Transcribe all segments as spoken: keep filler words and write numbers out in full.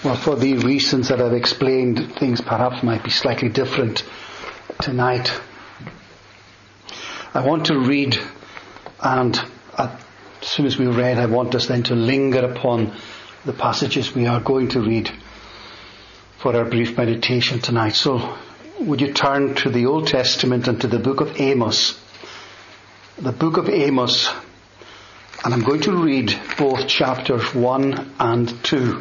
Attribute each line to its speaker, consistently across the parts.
Speaker 1: Well, for the reasons that I've explained, things perhaps might be slightly different tonight. I want to read, and as soon as we read, I want us then to linger upon the passages we are going to read for our brief meditation tonight. So, would you turn to the Old Testament and to the book of Amos? The book of Amos, and I'm going to read both chapters one and two.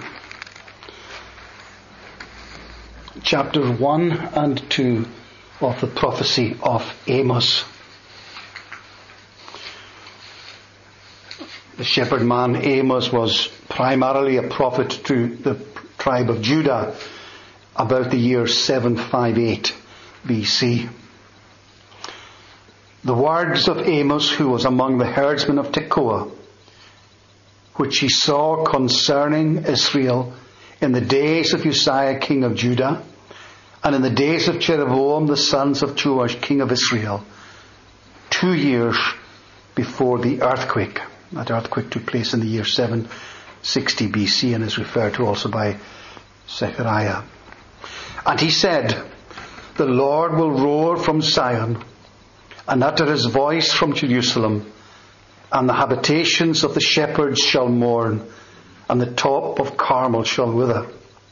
Speaker 1: Chapters one and two of the prophecy of Amos. The shepherd man Amos was primarily a prophet to the tribe of Judah about the year seven fifty-eight B C. The words of Amos, who was among the herdsmen of Tekoa, which he saw concerning Israel in the days of Uzziah king of Judah, and in the days of Jeroboam the sons of Joash king of Israel, two years before the earthquake. That earthquake took place in the year seven sixty B C and is referred to also by Zechariah. And he said, "The Lord will roar from Zion, and utter his voice from Jerusalem, and the habitations of the shepherds shall mourn, and the top of Carmel shall wither.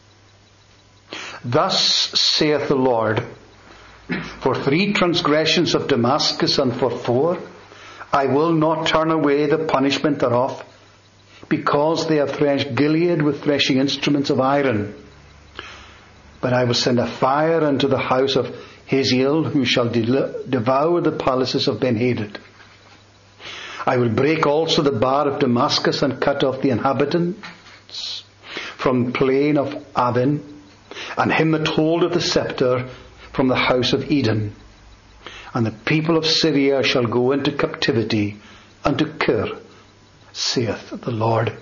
Speaker 1: Thus saith the Lord, for three transgressions of Damascus and for four, I will not turn away the punishment thereof, because they have threshed Gilead with threshing instruments of iron. But I will send a fire unto the house of Hazael, who shall de- devour the palaces of Ben-Hadad. I will break also the bar of Damascus and cut off the inhabitants from the plain of Avin, and him that holdeth the scepter from the house of Edom. And the people of Syria shall go into captivity unto Kir, saith the Lord.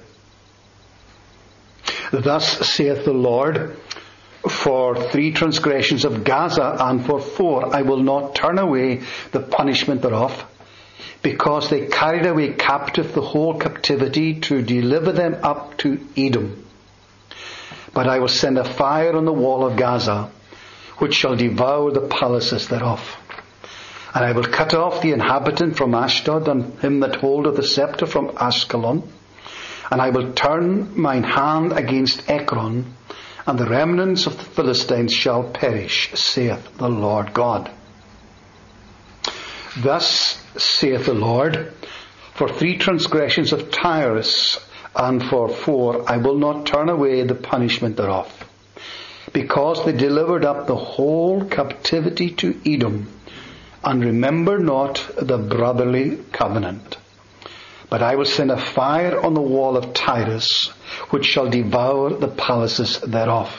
Speaker 1: Thus saith the Lord, for three transgressions of Gaza and for four, I will not turn away the punishment thereof, because they carried away captive the whole captivity to deliver them up to Edom. But I will send a fire on the wall of Gaza, which shall devour the palaces thereof. And I will cut off the inhabitant from Ashdod, and him that holdeth the scepter from Askelon. And I will turn mine hand against Ekron, and the remnants of the Philistines shall perish, saith the Lord God. Thus saith the Lord, for three transgressions of Tyrus, and for four, I will not turn away the punishment thereof, because they delivered up the whole captivity to Edom, and remember not the brotherly covenant. But I will send a fire on the wall of Tyrus, which shall devour the palaces thereof.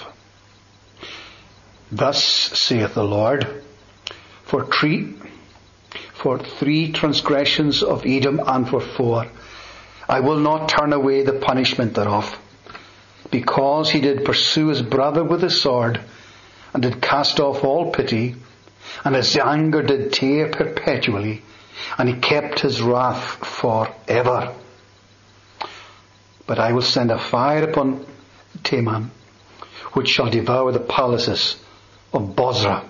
Speaker 1: Thus saith the Lord, for three, for three transgressions of Edom and for four, I will not turn away the punishment thereof, because he did pursue his brother with the sword, and did cast off all pity, and his anger did tear perpetually, and he kept his wrath for ever. But I will send a fire upon Teman, which shall devour the palaces of Bozrah.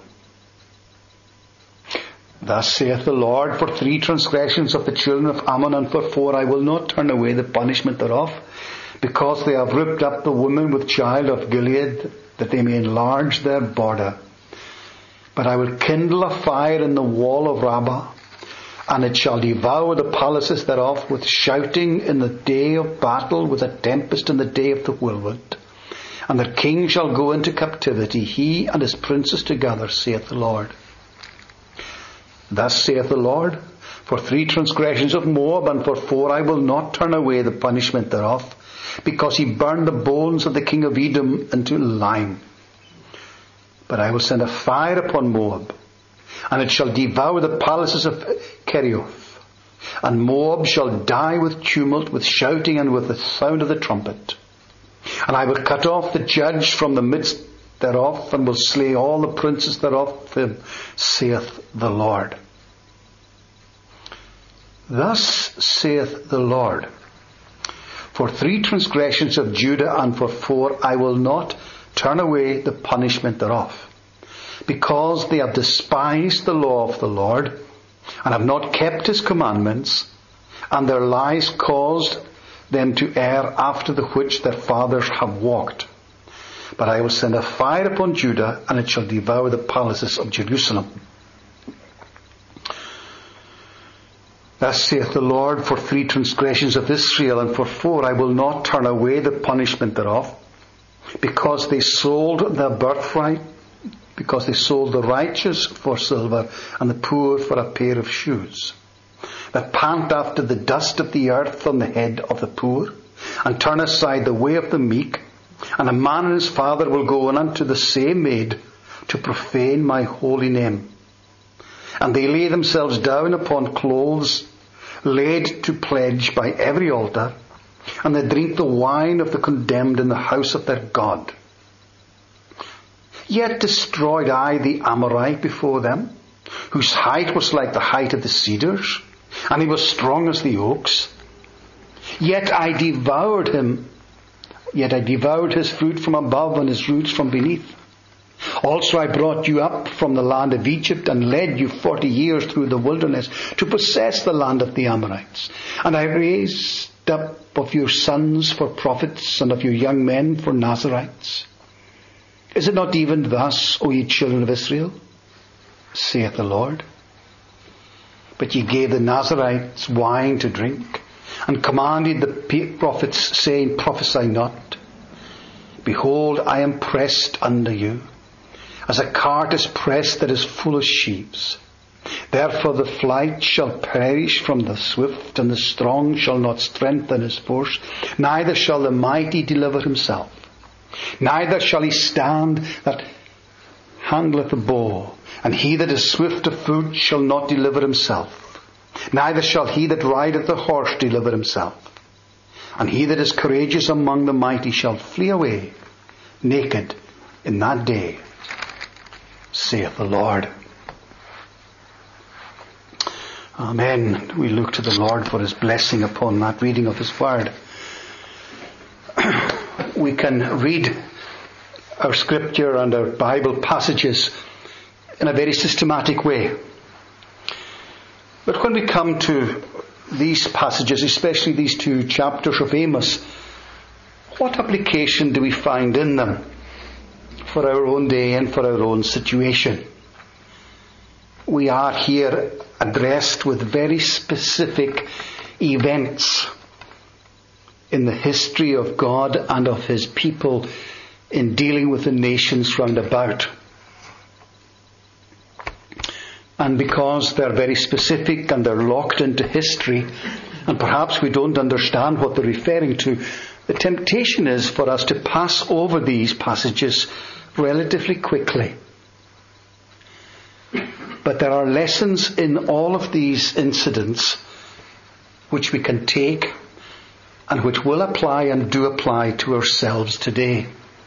Speaker 1: Thus saith the Lord, for three transgressions of the children of Ammon, and for four, I will not turn away the punishment thereof, because they have ripped up the woman with child of Gilead, that they may enlarge their border. But I will kindle a fire in the wall of Rabbah, and it shall devour the palaces thereof with shouting in the day of battle, with a tempest in the day of the whirlwind. And the king shall go into captivity, he and his princes together, saith the Lord. Thus saith the Lord, for three transgressions of Moab, and for four, I will not turn away the punishment thereof, because he burned the bones of the king of Edom into lime. But I will send a fire upon Moab, and it shall devour the palaces of Kerioth. And Moab shall die with tumult, with shouting, and with the sound of the trumpet. And I will cut off the judge from the midst thereof, and will slay all the princes thereof, saith the Lord. Thus saith the Lord, For three transgressions of Judah and for four I will not turn away the punishment thereof, because they have despised the law of the Lord, and have not kept his commandments, and their lies caused them to err after the which their fathers have walked. But I will send a fire upon Judah, and it shall devour the palaces of Jerusalem. Thus saith the Lord, for three transgressions of Israel, and for four I will not turn away the punishment thereof, because they sold their birthright, because they sold the righteous for silver, and the poor for a pair of shoes, that pant after the dust of the earth on the head of the poor, and turn aside the way of the meek. And a man and his father will go in unto the same maid, to profane my holy name. And they lay themselves down upon clothes laid to pledge by every altar, and they drink the wine of the condemned in the house of their God. Yet destroyed I the Amorite before them, whose height was like the height of the cedars, and he was strong as the oaks. Yet I devoured him, yet I devoured his fruit from above and his roots from beneath. Also I brought you up from the land of Egypt, and led you forty years through the wilderness to possess the land of the Amorites. And I raised up of your sons for prophets, and of your young men for Nazarites. Is it not even thus, O ye children of Israel? Saith the Lord. But ye gave the Nazarites wine to drink, and commanded the prophets, saying, prophesy not. Behold, I am pressed under you, as a cart is pressed that is full of sheaves. Therefore the flight shall perish from the swift, and the strong shall not strengthen his force, neither shall the mighty deliver himself. Neither shall he stand that handleth the bow, and he that is swift of foot shall not deliver himself. Neither shall he that rideth the horse deliver himself. And he that is courageous among the mighty shall flee away naked in that day, saith the Lord. Amen. We look to the Lord for his blessing upon that reading of his word. We can read our scripture and our Bible passages in a very systematic way. But when we come to these passages, especially these two chapters of Amos, what application do we find in them for our own day and for our own situation? We are here addressed with very specific events in the history of God and of his people in dealing with the nations round about. And because they're very specific and they're locked into history, and perhaps we don't understand what they're referring to, the temptation is for us to pass over these passages relatively quickly. But there are lessons in all of these incidents which we can take and which will apply and do apply to ourselves today.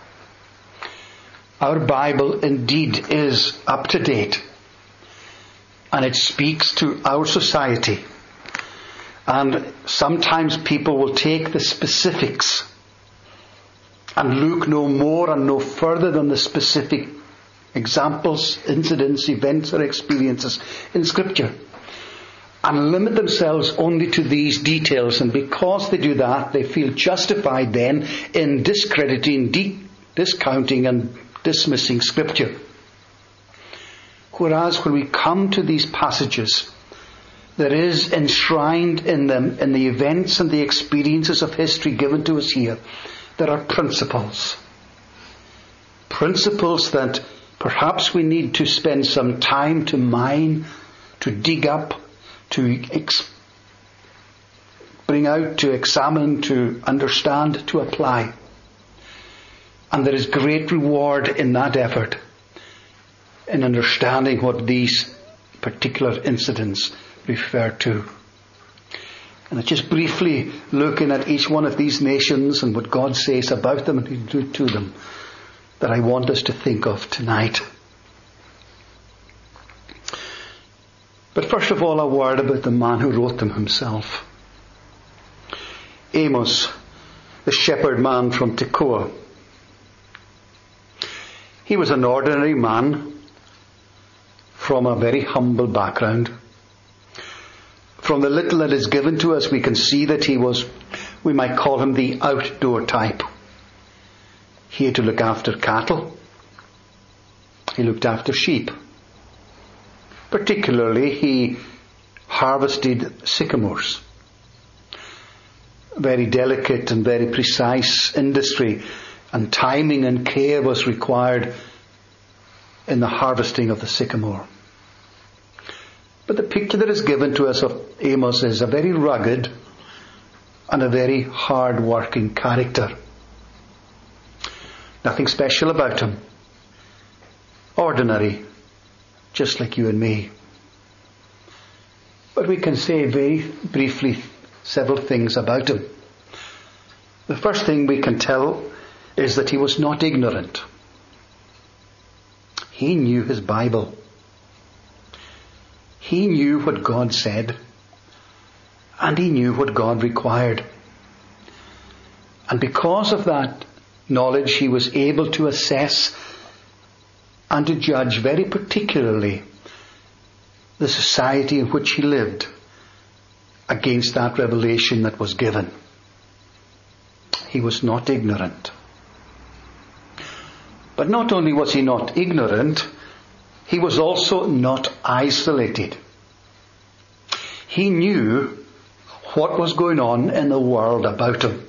Speaker 1: Our Bible indeed is up to date, and it speaks to our society. And sometimes people will take the specifics and look no more and no further than the specific examples, incidents, events or experiences in Scripture, and limit themselves only to these details. And because they do that, they feel justified then in discrediting, de- discounting and dismissing Scripture. Whereas when we come to these passages, there is enshrined in them, in the events and the experiences of history given to us here, there are principles. Principles that perhaps we need to spend some time to mine, to dig up, to ex- bring out, to examine, to understand, to apply. And there is great reward in that effort, in understanding what these particular incidents refer to. And just briefly looking at each one of these nations and what God says about them and to them, that I want us to think of tonight. But first of all, a word about the man who wrote them himself. Amos the shepherd man from Tekoa. He was an ordinary man from a very humble background. From the little that is given to us, we can see that he was, we might call him the outdoor type. He had to look after cattle. He looked after sheep. Particularly, he harvested sycamores. Very delicate and very precise industry, and timing and care was required in the harvesting of the sycamore. But the picture that is given to us of Amos is a very rugged and a very hard-working character. Nothing special about him. Ordinary, just like you and me. But we can say very briefly several things about him. The first thing we can tell is that he was not ignorant. He knew his Bible. He knew what God said, and he knew what God required. And because of that knowledge, he was able to assess and to judge very particularly the society in which he lived against that revelation that was given. He was not ignorant. But not only was he not ignorant, he was also not isolated. He knew what was going on in the world about him.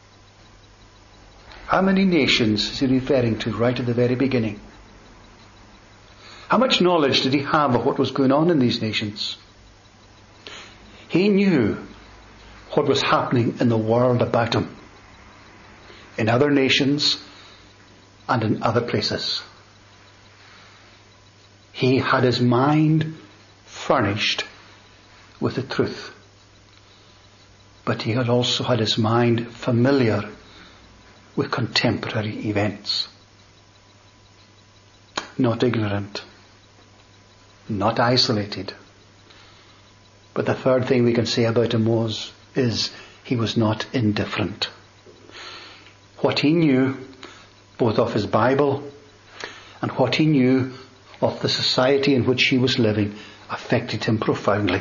Speaker 1: How many nations is he referring to right at the very beginning? How much knowledge did he have of what was going on in these nations? He knew what was happening in the world about him, in other nations and in other places. He had his mind furnished with the truth, but he had also had his mind familiar with contemporary events. Not ignorant, not isolated. But the third thing we can say about him was, is he was not indifferent. What he knew, both of his Bible and what he knew of the society in which he was living, affected him profoundly.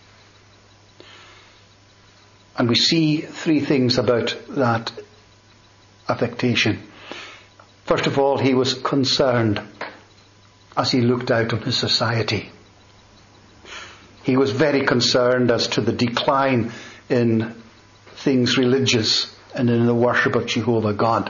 Speaker 1: And we see three things about that affectation. First of all, he was concerned as he looked out on his society. He was very concerned as to the decline in things religious and in the worship of Jehovah God.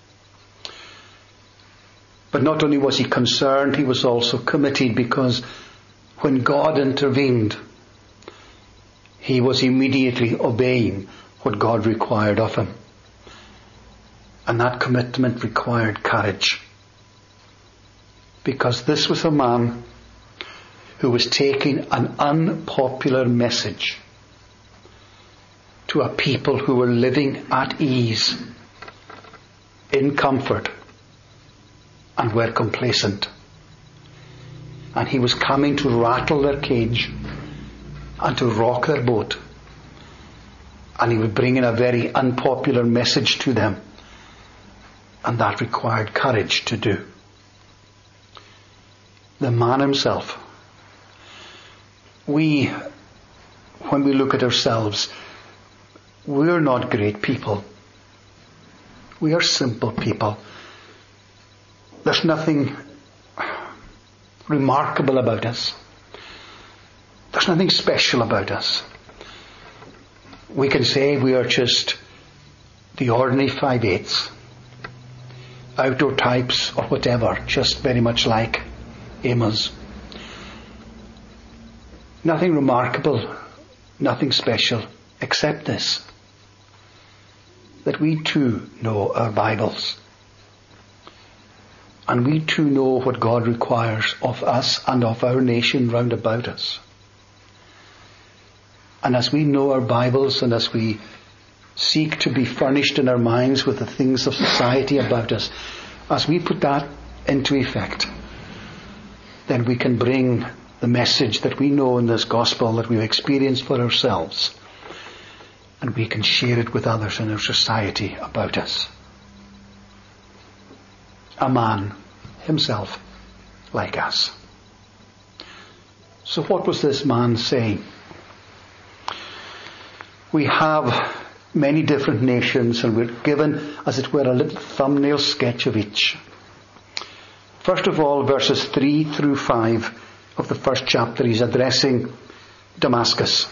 Speaker 1: But not only was he concerned, he was also committed, because when God intervened, he was immediately obeying what God required of him. And that commitment required courage. Because this was a man who was taking an unpopular message to a people who were living at ease, in comfort, and were complacent. And he was coming to rattle their cage and to rock their boat. And he would bring in a very unpopular message to them. And that required courage to do. The man himself. We, when we look at ourselves, we're not great people. We are simple people. There's nothing remarkable about us. There's nothing special about us. We can say we are just the ordinary five-eighths, outdoor types or whatever, just very much like Amos. Nothing remarkable, nothing special, except this, that we too know our Bibles. And we too know what God requires of us and of our nation round about us. And as we know our Bibles, and as we seek to be furnished in our minds with the things of society about us, as we put that into effect, then we can bring the message that we know in this gospel that we've experienced for ourselves and we can share it with others in our society about us. A man himself like us. So what was this man saying? We have many different nations, and we're given, as it were, a little thumbnail sketch of each. First of all, verses three through five of the first chapter, he's addressing Damascus.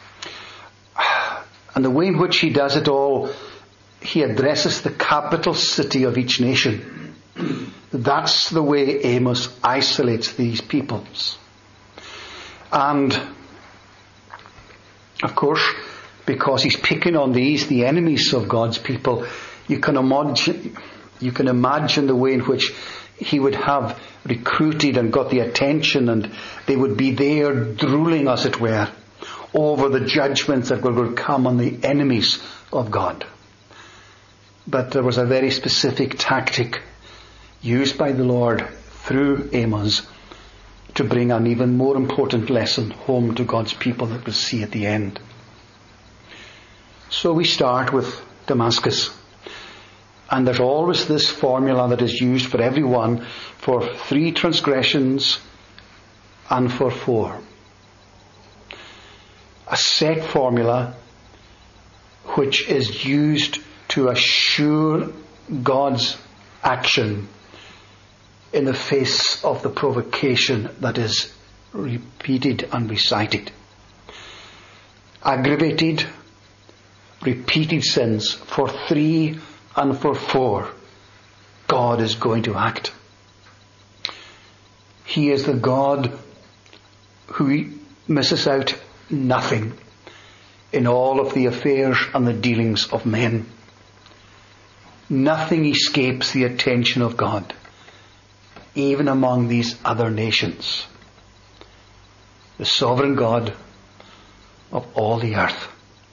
Speaker 1: And the way in which he does it all, he addresses the capital city of each nation. That's the way Amos isolates these peoples. And, of course, because he's picking on these, the enemies of God's people, you can imagine, you can imagine the way in which he would have recruited and got the attention, and they would be there drooling, as it were, over the judgments that were going to come on the enemies of God. But there was a very specific tactic used by the Lord through Amos to bring an even more important lesson home to God's people that we'll see at the end. So we start with Damascus. And there's always this formula that is used for everyone, for three transgressions and for four. A set formula which is used to assure God's action in the face of the provocation that is repeated and recited. Aggravated, repeated sins for three and for four, God is going to act. He is the God who misses out nothing in all of the affairs and the dealings of men. Nothing escapes the attention of God, even among these other nations. The sovereign God of all the earth.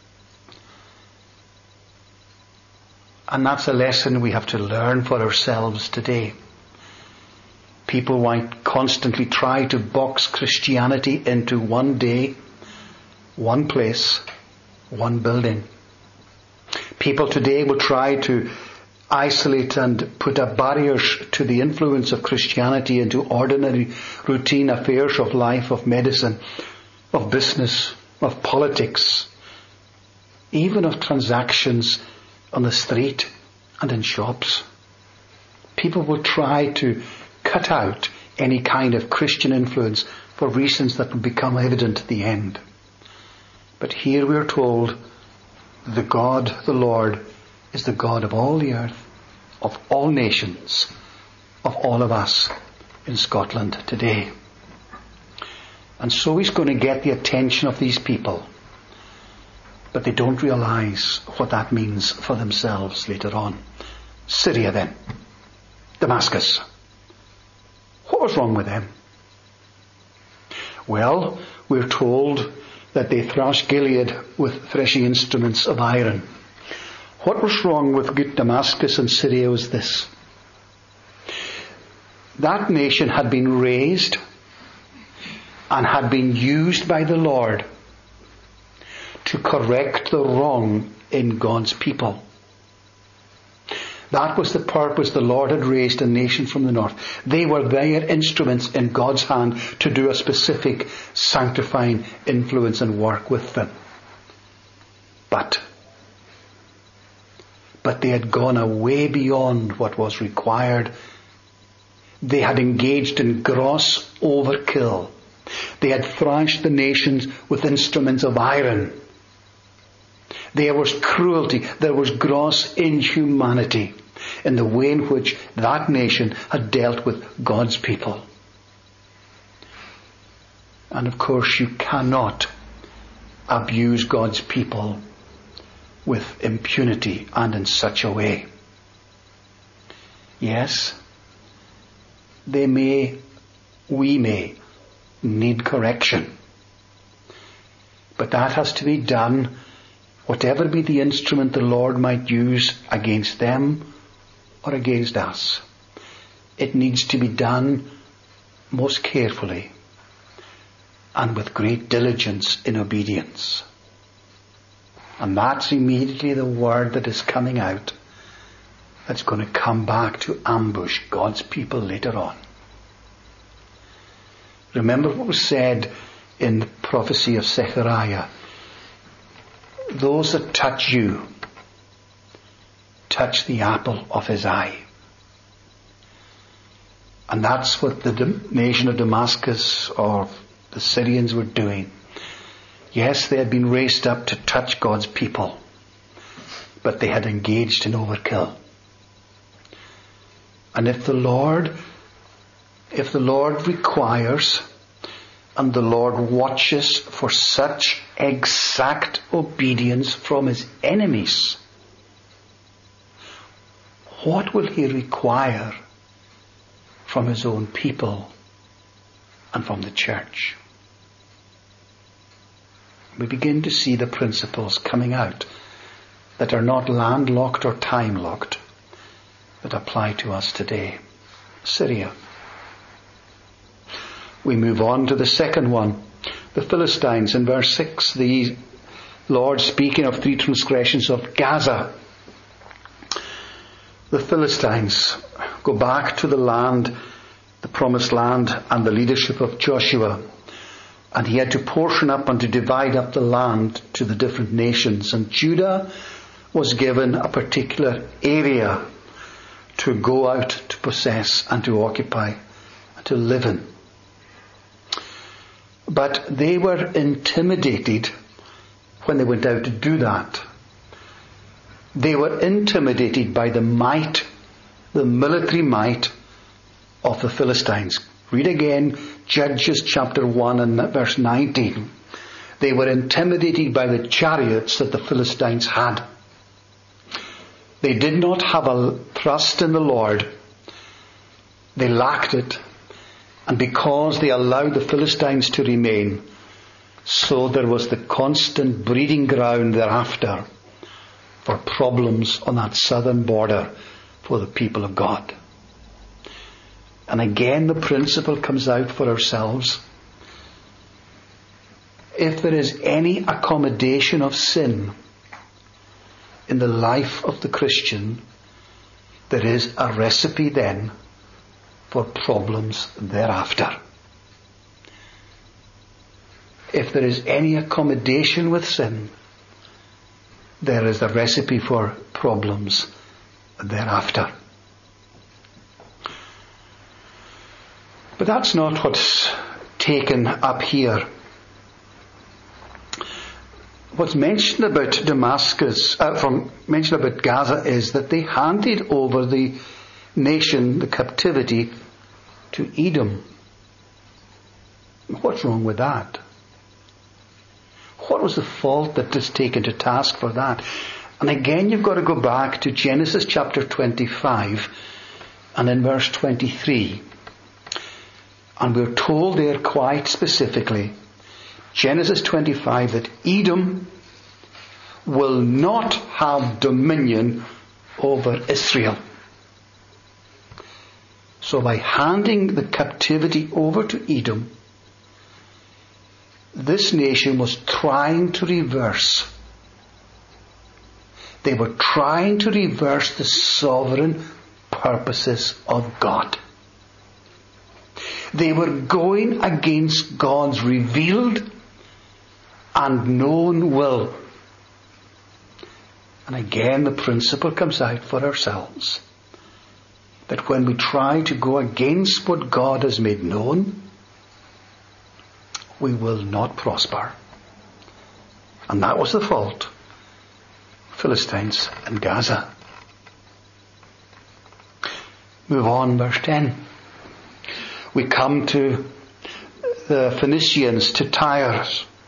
Speaker 1: And that's a lesson we have to learn for ourselves today. People might constantly try to box Christianity into one day, one place, one building. People today will try to isolate and put up barriers to the influence of Christianity into ordinary, routine affairs of life, of medicine, of business, of politics, even of transactions on the street and in shops. People will try to cut out any kind of Christian influence for reasons that will become evident at the end. But here we are told the God, the Lord, is the God of all the earth, of all nations, of all of us in Scotland today. And so he's going to get the attention of these people. But they don't realize what that means for themselves later on. Syria then. Damascus. What was wrong with them? Well, we're told that they thrashed Gilead with threshing instruments of iron. What was wrong with Damascus and Syria was this. That nation had been raised and had been used by the Lord to correct the wrong in God's people. That was the purpose. The Lord had raised a nation from the north. They were their instruments in God's hand to do a specific sanctifying influence and work with them. But, but they had gone away beyond what was required. They had engaged in gross overkill. They had thrashed the nations with instruments of iron. There was cruelty, there was gross inhumanity in the way in which that nation had dealt with God's people. And of course you cannot abuse God's people with impunity and in such a way. Yes, they may, we may need correction. But that has to be done, whatever be the instrument the Lord might use against them or against us. It needs to be done most carefully and with great diligence in obedience. And that's immediately the word that is coming out that's going to come back to ambush God's people later on. Remember what was said in the prophecy of Zechariah. Those that touch you, touch the apple of his eye. And that's what the nation of Damascus or the Syrians were doing. Yes, they had been raised up to touch God's people, but they had engaged in overkill. And if the Lord, if the Lord requires and the Lord watches for such exact obedience from his enemies, what will he require from his own people and from the church? We begin to see the principles coming out that are not landlocked or time-locked, that apply to us today. Syria. We move on to the second one, the Philistines. In verse six, the Lord speaking of three transgressions of Gaza. The Philistines go back to the land, the promised land, and the leadership of Joshua. And he had to portion up and to divide up the land to the different nations. And Judah was given a particular area to go out to possess and to occupy and to live in. But they were intimidated when they went out to do that. They were intimidated by the might, the military might of the Philistines. Read again Judges chapter one and verse nineteen. They were intimidated by the chariots that the Philistines had. They did not have a trust in the Lord. They lacked it. And because they allowed the Philistines to remain, so there was the constant breeding ground thereafter for problems on that southern border for the people of God. And again the principle comes out for ourselves. If there is any accommodation of sin in the life of the Christian, there is a recipe then for problems thereafter. If there is any accommodation with sin, there is a recipe for problems thereafter. But that's not what's taken up here. What's mentioned about Damascus, uh, from mentioned about Gaza, is that they handed over the nation, the captivity, to Edom. What's wrong with that? What was the fault that is taken to task for that? And again, you've got to go back to Genesis chapter twenty-five and in verse twenty-three. And we're told there quite specifically, Genesis twenty-five, that Edom will not have dominion over Israel. So by handing the captivity over to Edom, this nation was trying to reverse. They were trying to reverse the sovereign purposes of God. They were going against God's revealed and known will. And again the principle comes out for ourselves. That when we try to go against what God has made known, we will not prosper. And that was the fault. Philistines and Gaza. Move on, verse ten. We come to the Phoenicians, to Tyre.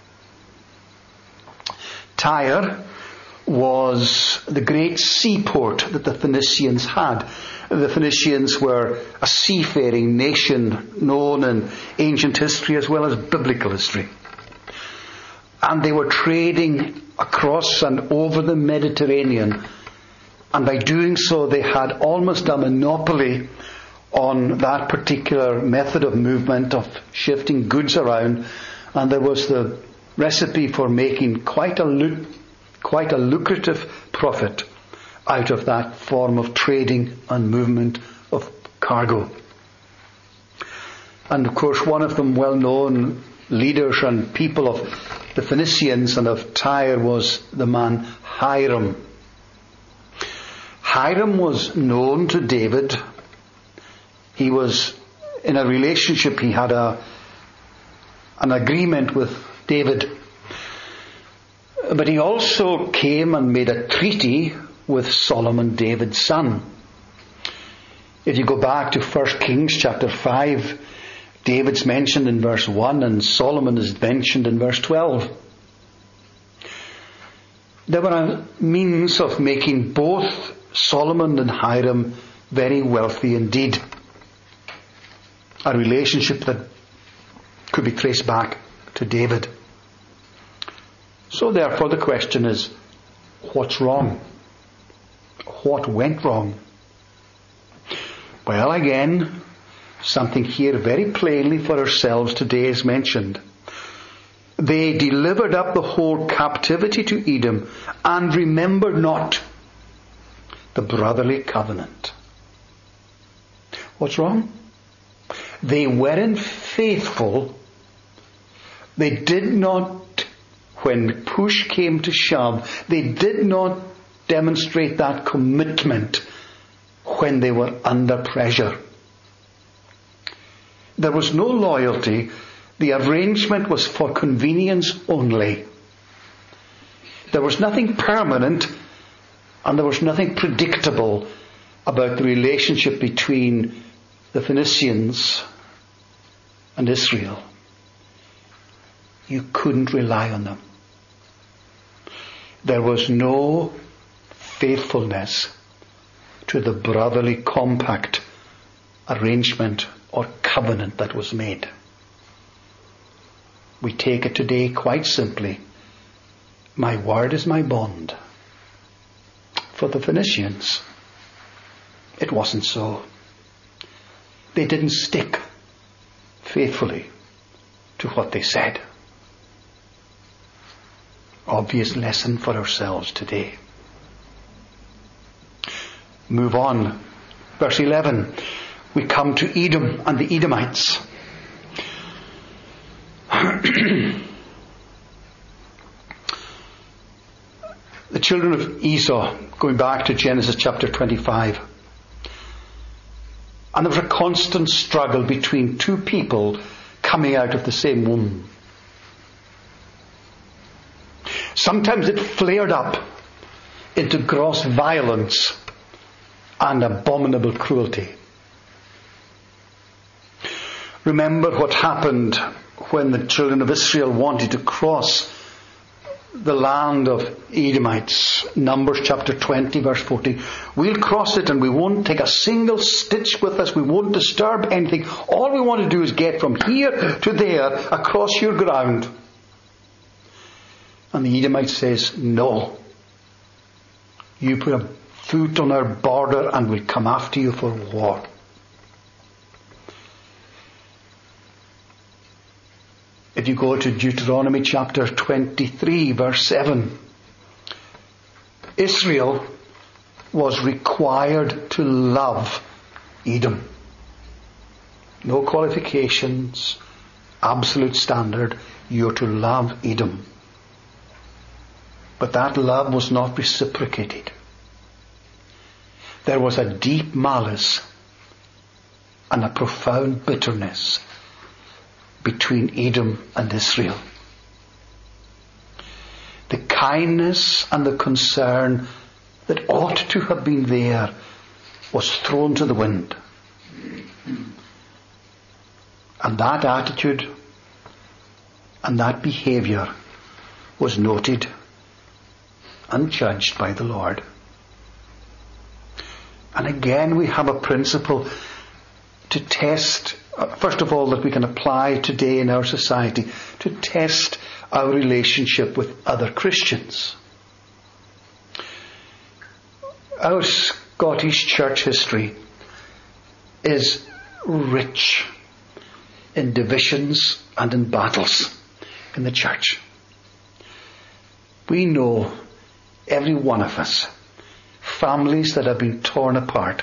Speaker 1: Tyre was the great seaport that the Phoenicians had. The Phoenicians were a seafaring nation known in ancient history as well as biblical history. And they were trading across and over the Mediterranean. And by doing so, they had almost a monopoly on that particular method of movement, of shifting goods around. And there was the recipe for making quite a loot quite a lucrative profit out of that form of trading and movement of cargo. And of course, one of them well-known leaders and people of the Phoenicians and of Tyre was the man Hiram. Hiram was known to David. He was in a relationship, he had a an agreement with David. But he also came and made a treaty with Solomon, David's son. If you go back to First Kings chapter five, David's mentioned in verse one and Solomon is mentioned in verse twelve. There were a means of making both Solomon and Hiram very wealthy indeed. A relationship that could be traced back to David. So therefore the question is, what's wrong? What went wrong? Well, again, something here very plainly for ourselves today is mentioned. They delivered up the whole captivity to Edom and remembered not the brotherly covenant. What's wrong? They weren't faithful. They did not, when push came to shove, they did not demonstrate that commitment when they were under pressure. There was no loyalty. The arrangement was for convenience only. There was nothing permanent and there was nothing predictable about the relationship between the Phoenicians and Israel. You couldn't rely on them. There was no faithfulness to the brotherly compact, arrangement or covenant that was made. We take it today quite simply. My word is my bond. For the Phoenicians, it wasn't so. They didn't stick faithfully to what they said. Obvious lesson for ourselves today. Move on. Verse eleven. We come to Edom and the Edomites. The children of Esau, going back to Genesis chapter twenty-five. And there was a constant struggle between two people coming out of the same womb. Sometimes it flared up into gross violence and abominable cruelty. Remember what happened when the children of Israel wanted to cross the land of Edomites. Numbers chapter twenty verse fourteen. We'll cross it and we won't take a single stitch with us. We won't disturb anything. All we want to do is get from here to there across your ground. And the Edomite says, no. You put a foot on our border and we'll come after you for war. If you go to Deuteronomy chapter twenty-three verse seven, Israel was required to love Edom. No qualifications, absolute standard, you're to love Edom. But that love was not reciprocated. There was a deep malice and a profound bitterness between Edom and Israel. The kindness and the concern that ought to have been there was thrown to the wind. And that attitude and that behavior was noted and judged by the Lord. And again we have a principle to test, first of all, that we can apply today in our society, to test our relationship with other Christians. Our Scottish church history is rich in divisions and in battles in the church. We know every one of us, families that have been torn apart.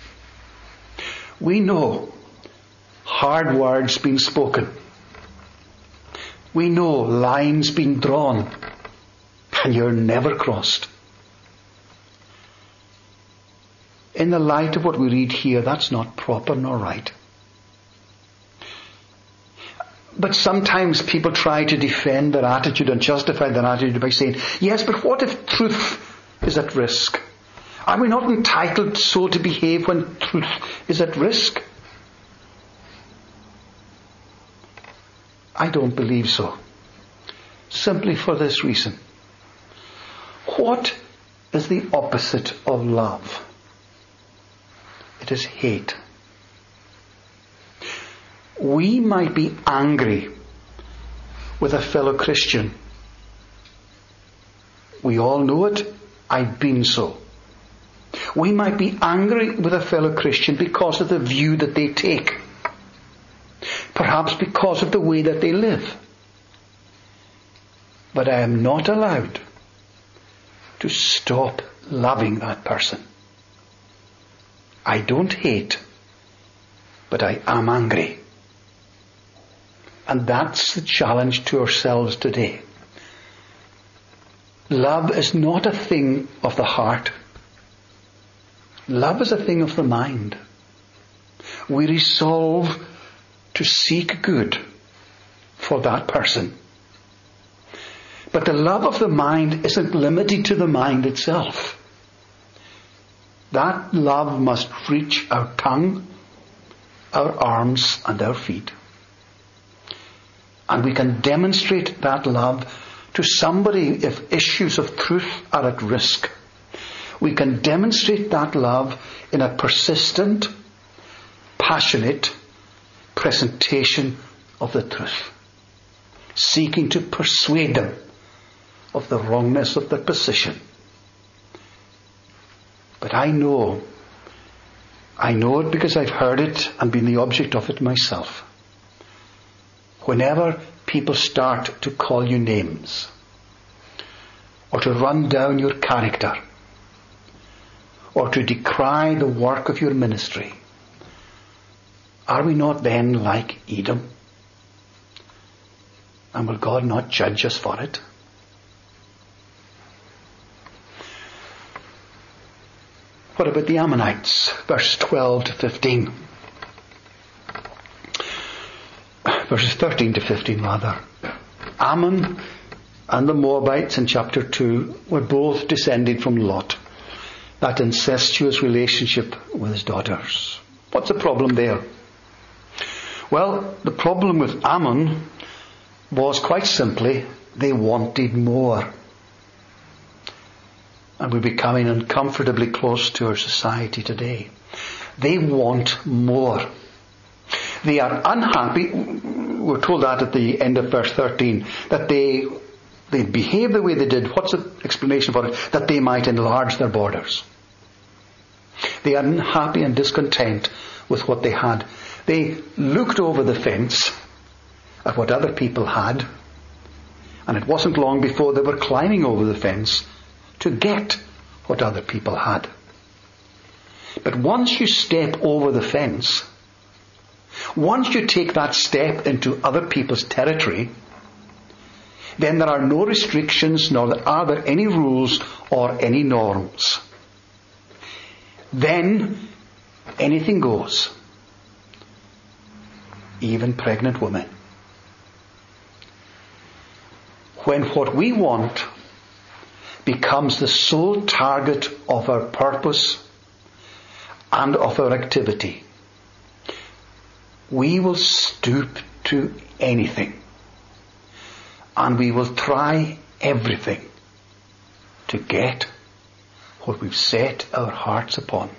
Speaker 1: We know hard words being spoken. We know lines being drawn, and you're never crossed. In the light of what we read here, that's not proper nor right. But sometimes people try to defend their attitude and justify their attitude by saying, yes, but what if truth is at risk? Are we not entitled so to behave when truth is at risk? I don't believe so. Simply for this reason. What is the opposite of love? It is hate. We might be angry with a fellow Christian. We all know it. I've been so. We might be angry with a fellow Christian because of the view that they take. Perhaps because of the way that they live. But I am not allowed to stop loving that person. I don't hate, but I am angry. And that's the challenge to ourselves today. Love is not a thing of the heart. Love is a thing of the mind. We resolve to seek good for that person. But the love of the mind isn't limited to the mind itself. That love must reach our tongue, our arms, and our feet. And we can demonstrate that love to somebody if issues of truth are at risk. We can demonstrate that love in a persistent, passionate presentation of the truth, seeking to persuade them of the wrongness of their position. But I know, I know it because I've heard it and been the object of it myself. Whenever people start to call you names, or to run down your character, or to decry the work of your ministry, are we not then like Edom? And will God not judge us for it? What about the Ammonites? Verses twelve to fifteen. Verses thirteen to fifteen rather. Ammon and the Moabites in chapter two were both descended from Lot. That incestuous relationship with his daughters. What's the problem there? Well, the problem with Ammon was quite simply they wanted more. And we're becoming uncomfortably close to our society today. They want more. They are unhappy. We're told that at the end of verse thirteen, that they they behave the way they did. What's the explanation for it? That they might enlarge their borders. They are unhappy and discontent with what they had. They looked over the fence at what other people had, and it wasn't long before they were climbing over the fence to get what other people had. But once you step over the fence, once you take that step into other people's territory, then there are no restrictions, nor are there any rules or any norms. Then anything goes. Even pregnant women. When what we want becomes the sole target of our purpose and of our activity, we will stoop to anything, and we will try everything to get what we've set our hearts upon.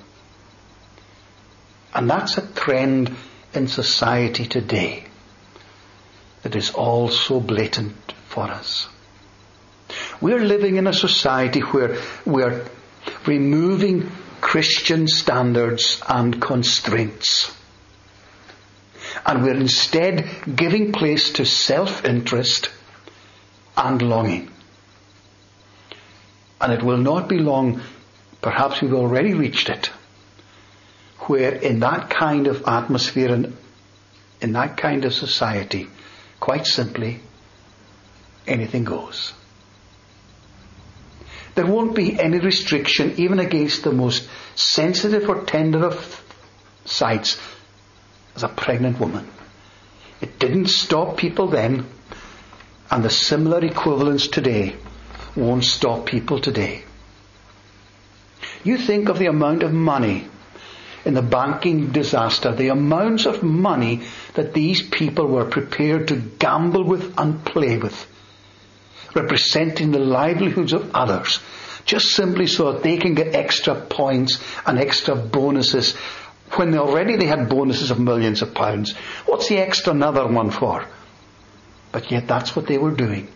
Speaker 1: And that's a trend in society today that is all so blatant for us. We're living in a society where we're removing Christian standards and constraints. And we're instead giving place to self-interest and longing. And it will not be long, perhaps we've already reached it, where in that kind of atmosphere and in that kind of society, quite simply, anything goes. There won't be any restriction even against the most sensitive or tender of sights as a pregnant woman. It didn't stop people then, and the similar equivalence today won't stop people today. You think of the amount of money in the banking disaster, the amounts of money that these people were prepared to gamble with and play with, representing the livelihoods of others, just simply so that they can get extra points and extra bonuses when already they had bonuses of millions of pounds. What's the extra another one for? But yet that's what they were doing.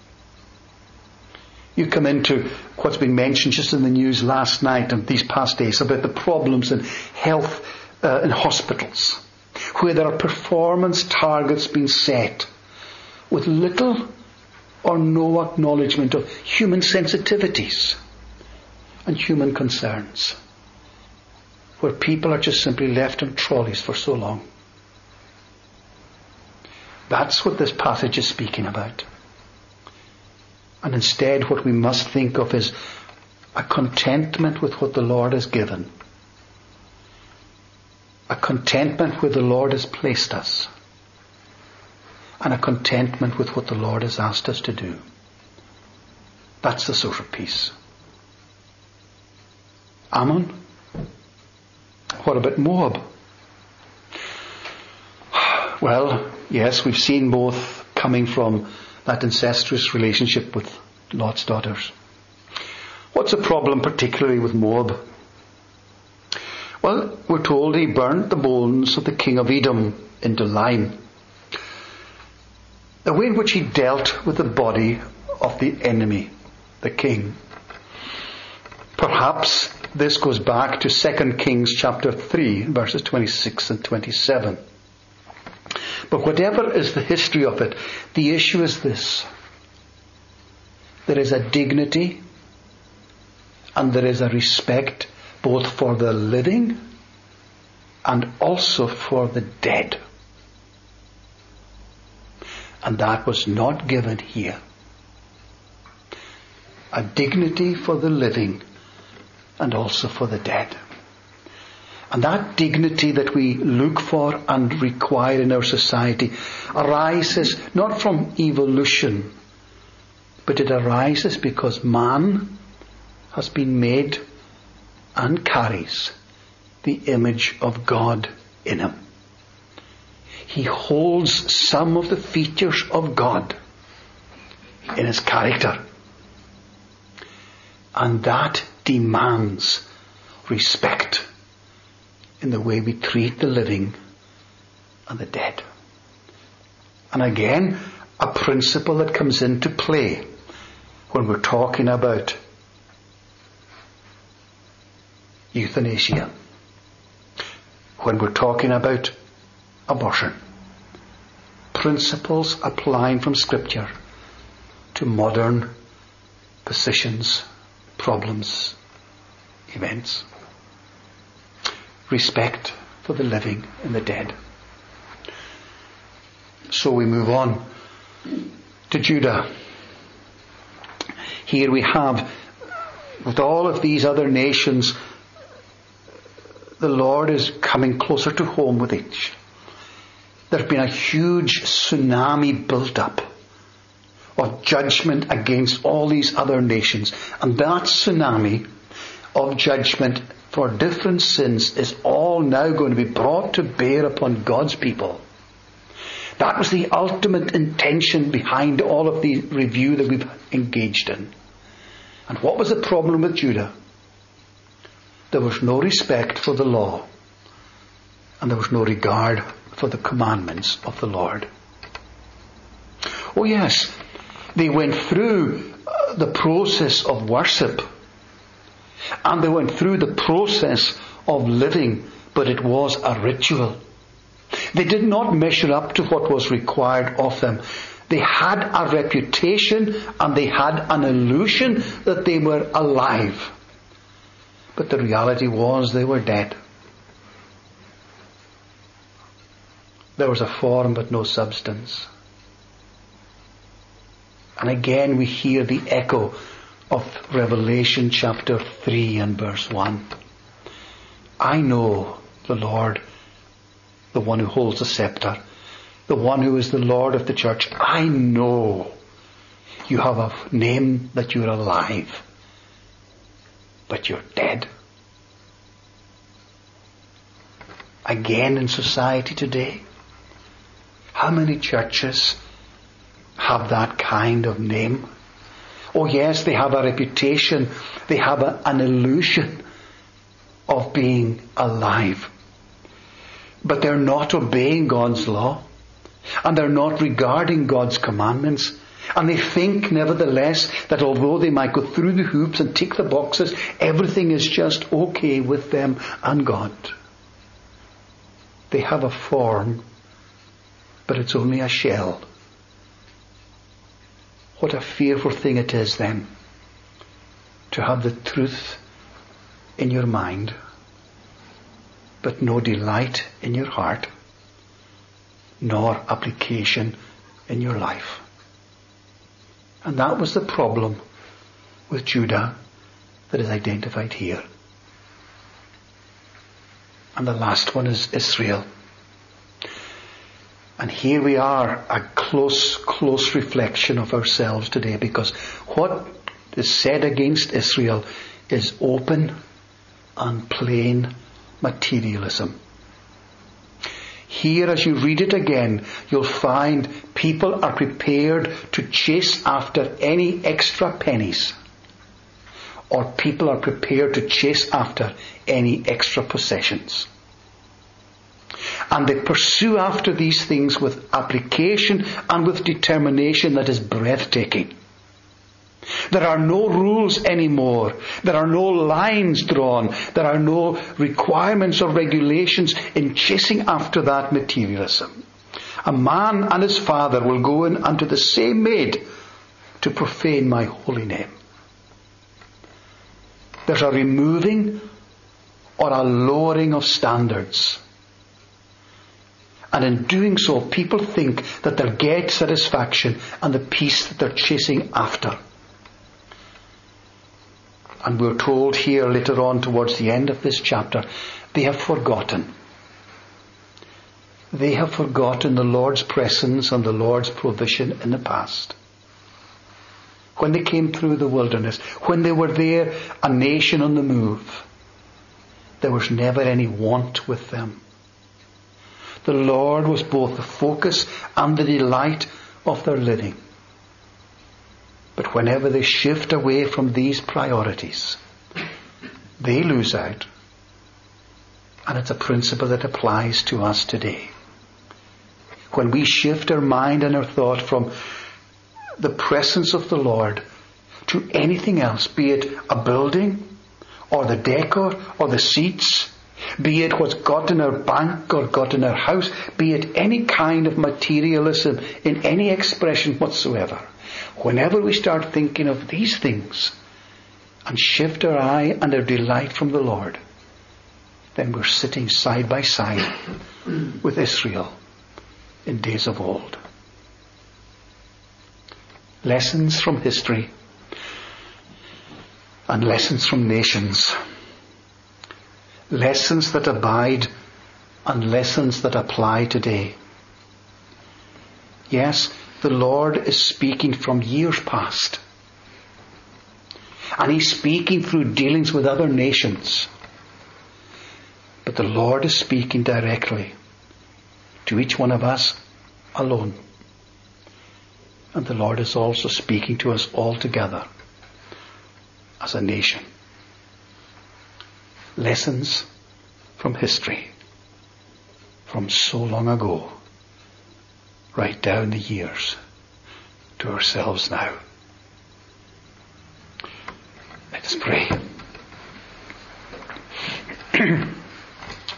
Speaker 1: You come into what's been mentioned just in the news last night and these past days about the problems in health uh, in hospitals, where there are performance targets being set with little or no acknowledgement of human sensitivities and human concerns, where people are just simply left in trolleys for so long. That's what this passage is speaking about. And instead what we must think of is a contentment with what the Lord has given. A contentment where the Lord has placed us. And a contentment with what the Lord has asked us to do. That's the source of peace. Ammon? What about Moab? Well, yes, we've seen both coming from that incestuous relationship with Lot's daughters. What's the problem particularly with Moab? Well, we're told he burnt the bones of the king of Edom into lime. The way in which he dealt with the body of the enemy, the king. Perhaps this goes back to Second Kings chapter three, verses twenty-six and twenty-seven. But whatever is the history of it, the issue is this. There is a dignity and there is a respect both for the living and also for the dead. And that was not given here. A dignity for the living and also for the dead. And that dignity that we look for and require in our society arises not from evolution, but it arises because man has been made and carries the image of God in him. He holds some of the features of God in his character. And that demands respect in the way we treat the living and the dead. And again, a principle that comes into play when we're talking about euthanasia, when we're talking about abortion. Principles applying from Scripture to modern positions, problems, events. Respect for the living and the dead. So we move on to Judah. Here we have, with all of these other nations, the Lord is coming closer to home with each. There's been a huge tsunami built up of judgment against all these other nations. And that tsunami of judgment for different sins is all now going to be brought to bear upon God's people. That was the ultimate intention behind all of the review that we've engaged in. And what was the problem with Judah? There was no respect for the law, and there was no regard for the commandments of the Lord. Oh yes, they went through the process of worship, and they went through the process of living, but it was a ritual. They did not measure up to what was required of them. They had a reputation and they had an illusion that they were alive. But the reality was they were dead. There was a form but no substance. And again we hear the echo of Revelation chapter three and verse one. I know the Lord, the one who holds the scepter, the one who is the Lord of the church. I know you have a name that you're alive, but you're dead. Again in society today, how many churches have that kind of name? Oh yes, they have a reputation, they have a, an illusion of being alive. But they're not obeying God's law, and they're not regarding God's commandments, and they think nevertheless that although they might go through the hoops and tick the boxes, everything is just okay with them and God. They have a form, but it's only a shell. What a fearful thing it is then to have the truth in your mind, but no delight in your heart, nor application in your life. And that was the problem with Judah that is identified here. And the last one is Israel. And here we are, a close, close reflection of ourselves today, because what is said against Israel is open and plain materialism. Here, as you read it again, you'll find people are prepared to chase after any extra pennies, or people are prepared to chase after any extra possessions. And they pursue after these things with application and with determination that is breathtaking. There are no rules anymore. There are no lines drawn. There are no requirements or regulations in chasing after that materialism. A man and his father will go in unto the same maid to profane my holy name. There's a removing or a lowering of standards. And in doing so, people think that they'll get satisfaction and the peace that they're chasing after. And we're told here later on towards the end of this chapter, they have forgotten. They have forgotten the Lord's presence and the Lord's provision in the past. When they came through the wilderness, when they were there, a nation on the move, there was never any want with them. The Lord was both the focus and the delight of their living. But whenever they shift away from these priorities, they lose out. And it's a principle that applies to us today. When we shift our mind and our thought from the presence of the Lord to anything else, be it a building or the decor or the seats, be it what's got in our bank or got in our house, be it any kind of materialism in any expression whatsoever. Whenever we start thinking of these things and shift our eye and our delight from the Lord, then we're sitting side by side with Israel in days of old. Lessons from history and lessons from nations. Lessons that abide and lessons that apply today. Yes, the Lord is speaking from years past. And He's speaking through dealings with other nations. But the Lord is speaking directly to each one of us alone. And the Lord is also speaking to us all together as a nation. Lessons from history, from so long ago, right down the years to ourselves now. Let us pray.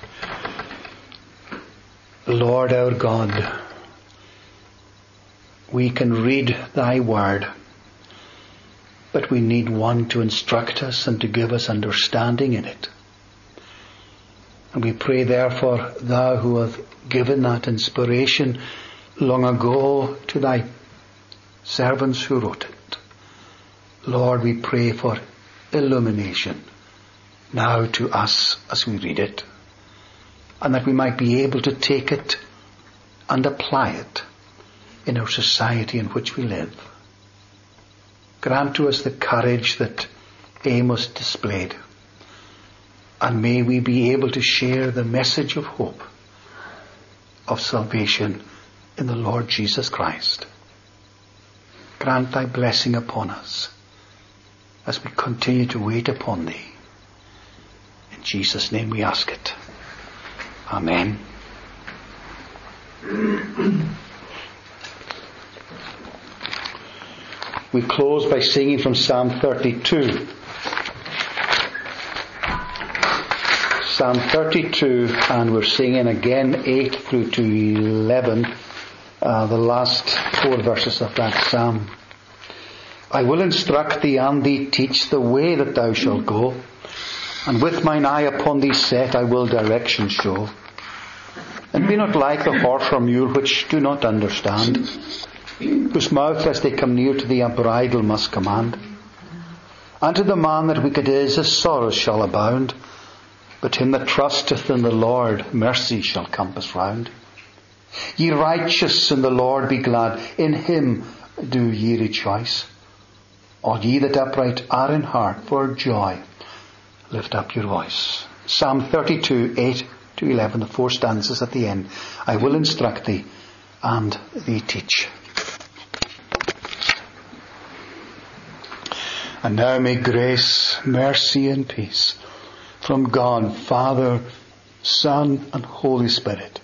Speaker 1: Lord our God, We can read thy word, but we need one to instruct us and to give us understanding in it. And we pray therefore, thou who hast given that inspiration long ago to thy servants who wrote it, Lord, we pray for illumination now to us as we read it, and that we might be able to take it and apply it in our society in which we live. Grant to us the courage that Amos displayed, and may we be able to share the message of hope, of salvation in the Lord Jesus Christ. Grant thy blessing upon us as we continue to wait upon thee. In Jesus' name we ask it. Amen. We close by singing from Psalm thirty-two. Psalm thirty-two, and we're singing again eight through to eleven, uh, the last four verses of that psalm. I will instruct thee and thee teach the way that thou shalt go, and with mine eye upon thee set I will direction show. And be not like the horse or mule which do not understand, whose mouth as they come near to thee a bridle must command. And to the man that wicked is his sorrows shall abound, but him that trusteth in the Lord mercy shall compass round. Ye righteous in the Lord be glad, in him do ye rejoice. All ye that upright are in heart, for joy lift up your voice. Psalm thirty-two, eight to eleven, the four stanzas at the end. I will instruct thee and thee teach. And now may grace, mercy and peace from God, Father, Son and Holy Spirit